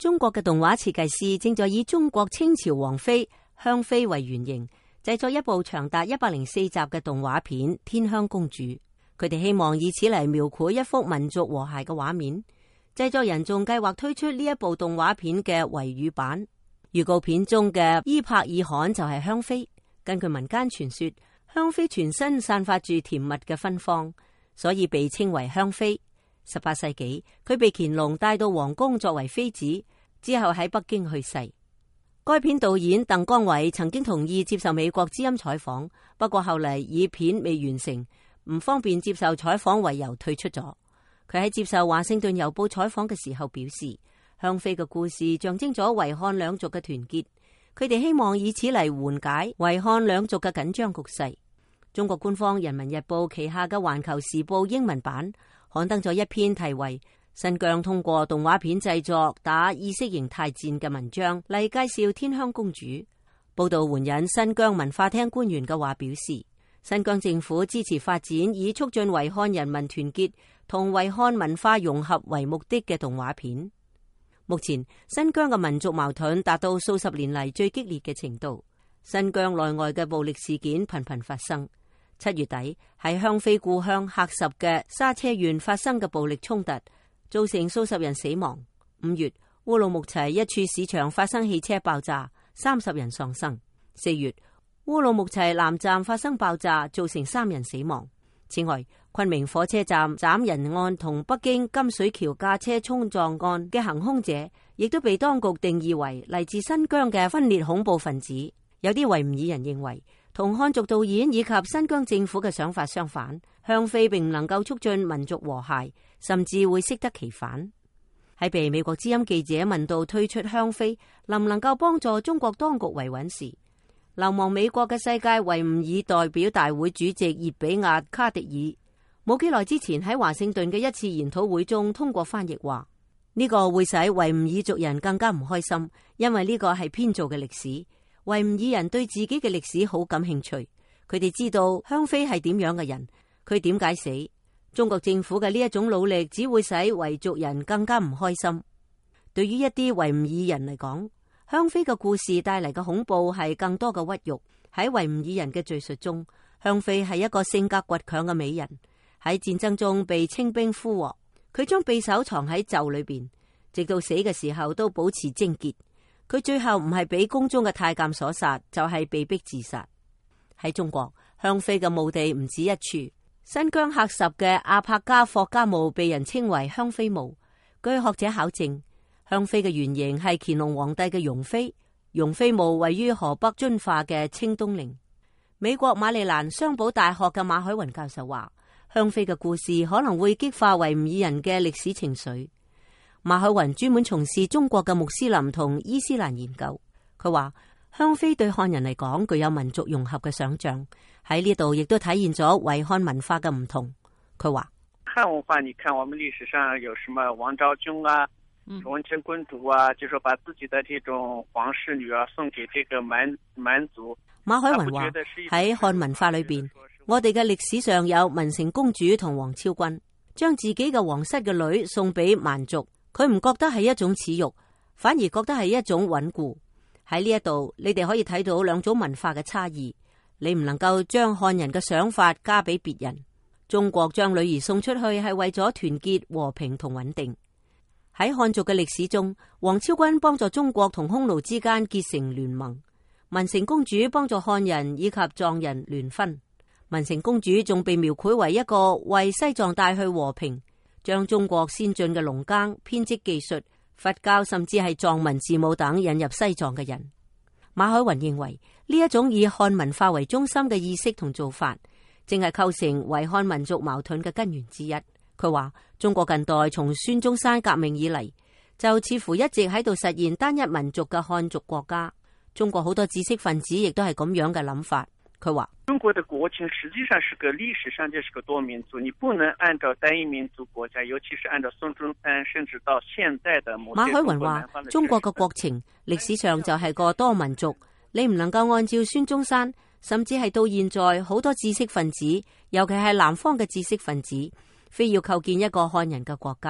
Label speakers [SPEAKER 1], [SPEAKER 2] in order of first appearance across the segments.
[SPEAKER 1] 中國嘅動畫設計師正在以中國清朝王妃香妃為原型，製作一部長達104集嘅動畫片《天香公主》。佢哋希望以此嚟描繪一幅民族和諧嘅畫面。製作人仲計劃推出呢一部動畫片嘅維語版。預告片中嘅伊帕爾罕就係香妃。根據民間傳說，香妃全身散發住甜蜜嘅芬芳，所以被稱為香妃。18世紀，佢被乾隆帶到皇宮作為妃子，之後喺北京去世。該片導演鄧光偉曾經同意接受美國之音採訪，不過後嚟以片未完成，唔方便接受採訪為由退出咗。佢喺接受華盛頓郵報採訪嘅時候表示，香妃嘅故事象徵咗維漢兩族嘅團結，佢哋希望以此嚟緩解維漢兩族嘅緊張局勢。中國官方人民日報旗下嘅環球時報英文版刊登咗一篇題為新疆通過動畫片製作打意識形態戰嘅文章嚟介紹天香公主。報道援引新疆文化廳官員嘅話表示，新疆政府支持發展以促進維漢人民團結同維漢文化融合為目的嘅動畫片。目前新疆嘅民族矛盾達到數十年嚟最激烈嘅程度，新疆內外嘅暴力事件頻頻發生。7月底喺香妃故鄉喀什嘅沙車縣發生嘅暴力衝突，造成數十人死亡。5月烏魯木齊一處市場發生汽車爆炸，30人喪生。4月烏魯木齊南站發生爆炸，造成3人死亡。此外，昆明火車站斬人案同北京金水橋駕車衝撞案嘅行兇者，亦都被當局定義為嚟自新疆嘅分裂恐怖分子。有啲維吾爾人認為，同漢族導演以及新疆政府嘅想法相反，香妃並唔能夠促進民族和諧，甚至會適得其反。喺被美國之音記者問到推出香妃能唔能夠幫助中國當局維穩時，流亡美國嘅世界維吾爾代表大會主席葉比亞卡迪爾冇幾耐之前喺華盛頓嘅一次研討會中通過翻譯話，呢個會使維吾爾族人更加唔開心，因為呢個係編造嘅歷史。維吾爾人對自己嘅歷史好感興趣，佢哋知道香妃係點樣嘅人，佢點解死。中國政府嘅呢一種努力只會使維族人更加唔開心。對於一啲維吾爾人嚟講，香妃嘅故事帶嚟嘅恐怖係更多嘅屈辱。喺維吾爾人嘅敘述中，香妃係一個性格倔強嘅美人，喺戰爭中被清兵俘獲，佢將匕首藏喺袖裏邊，直到死嘅時候都保持貞潔。佢最後唔係俾宮中嘅太監所殺，就係被逼自殺。喺中國，香妃嘅墓地唔止一處，新疆喀什嘅阿帕加霍家墓被人稱為香妃墓。據學者考證，香妃嘅原型係乾隆皇帝嘅容妃。容妃墓位於河北遵化嘅清東陵。美國馬里蘭商堡大學嘅馬海雲教授話，香妃嘅故事可能會激化維吾爾人嘅歷史情緒。馬海雲專門從事中國嘅穆斯林同伊斯蘭研究，佢話香妃對漢人嚟講具有民族融合嘅想象，喺呢度亦都體現咗維漢文化嘅唔同。佢話
[SPEAKER 2] 漢文化，你看我們歷史上有什麼王昭君啊、文成公主啊，就說把自己的這種皇室女兒送給這個蠻族。
[SPEAKER 1] 馬海雲話喺漢文化裏邊，我哋嘅歷史上有文成公主同王昭君，將自己嘅皇室嘅女送俾蠻族。佢唔覺得係一種恥辱，反而覺得係一種穩固。喺呢一度，你哋可以睇到兩種文化嘅差異。你唔能夠將漢人嘅想法加俾別人。中國將女兒送出去係為咗團結、和平同穩定。喺漢族嘅歷史中，王昭君幫助中國同匈奴之間結成聯盟，文成公主幫助漢人以及藏人聯婚。文成公主仲被描繪為一個為西藏帶去和平，將中國先進嘅農耕、編織技術、佛教甚至係藏文字母等引入西藏嘅人。馬海雲認為呢一種以漢文化為中心嘅意識同做法，正係構成維漢民族矛盾嘅根源之一。佢話中國近代從孫中山革命以嚟，就似乎一直喺度實現單一民族嘅漢族國家。中國好多知識分子亦都係咁樣嘅諗法。佢話
[SPEAKER 2] 中國的國情實際上是個歷史上就是個多民族，你不能按照單一民族國家，尤其是按照孫中山甚至到現在的某些。馬海雲話中國嘅國情歷史上就係個多民族，你唔能夠按照孫中山，甚至係到現在好多知識分子，尤其係南方嘅知識分子，非要構建一個漢人嘅國家。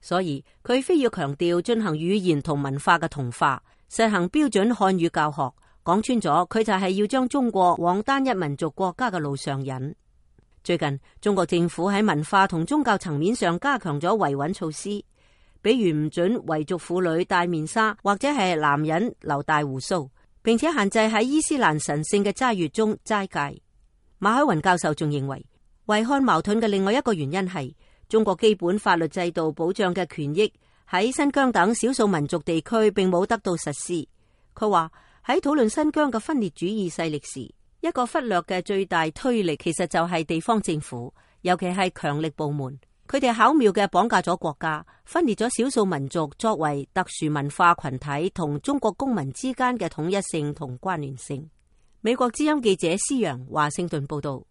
[SPEAKER 1] 所以佢非要強調進行語言同文化嘅同化，實行標準漢語教學。講穿咗，佢就係要將中國往單一民族國家嘅路上引。最近，中國政府喺文化同宗教層面上加強咗維穩措施，比如唔准維族婦女戴面紗，或者係男人留大鬍鬚，並且限制喺伊斯蘭神聖嘅齋月中齋戒。馬海雲教授仲認為，維漢矛盾嘅另外一個原因係中國基本法律制度保障嘅權益喺新疆等少數民族地區並冇得到實施。佢話喺討論新疆嘅分裂主義勢力時，一個忽略嘅最大推力其實就係地方政府，尤其係強力部門。佢哋巧妙嘅綁架咗國家，分裂咗少數民族作為特殊文化群體同中國公民之間嘅統一性同關聯性。美國之音記者施洋華盛頓報道。